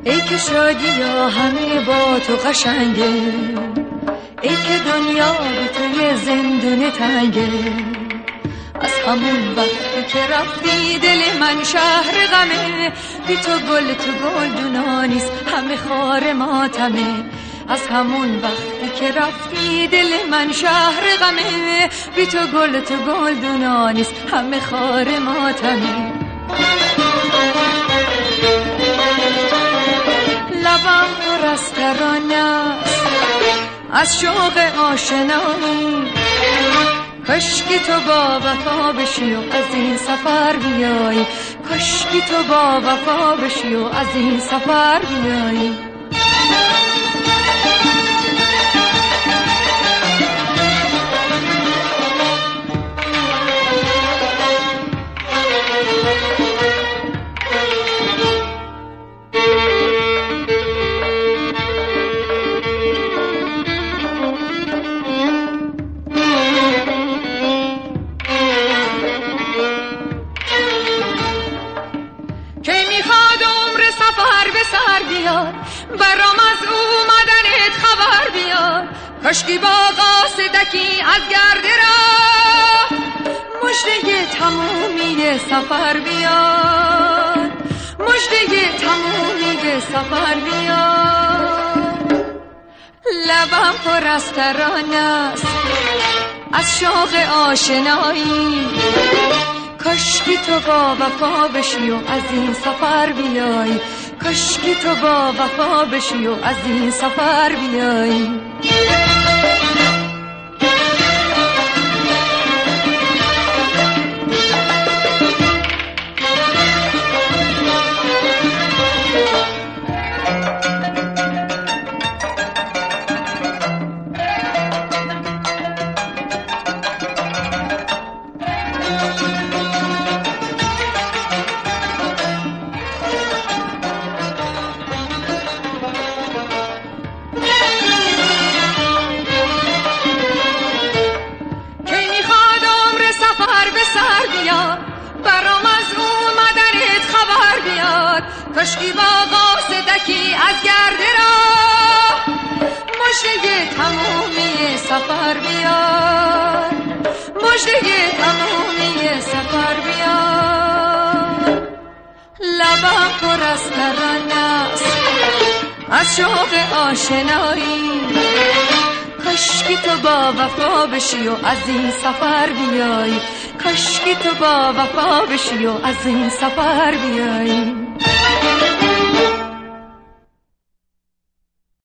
ای که شادی ها همه با تو قشنگه، ای که دنیا به توی زندون تنگه. از همون وقتی که رفتی دل من شهر غمه، بی تو گل دونا نیست همه خار ماتمه. از همون وقتی که رفتی دل من شهر غمه، بی تو گل دونا نیست همه خار ماتمه. لبم پر از ترانه است از شوق آشنایی، کاشکی تو با وفا بشی و از این سفر بیایی، کاشکی تو با وفا بشی و از این سفر بیایی. برام از اومدنت خبر بیار، کاشکی با قاصدکی از گرد راه مژده تمومی سفر بیار، مژده تمومی سفر بیار. لبم پر از ترانه است از شوق آشنایی، کاشکی تو با وفا بشی و از این سفر بیای، کاشکی تو با وفا بشی و از این سفر بیای. برام از اومدنت خبر بیاد، کاشکی با قاصدکی از گرد راه مژده تمومی سفر بیار، مژده تمومی سفر بیار. لبم پر از ترانه است از شوق آشنایی، کاشکی تو با وفا بشی و از این سفر بیای، کاشکی تو با وفا بشی و از این سفر بیای.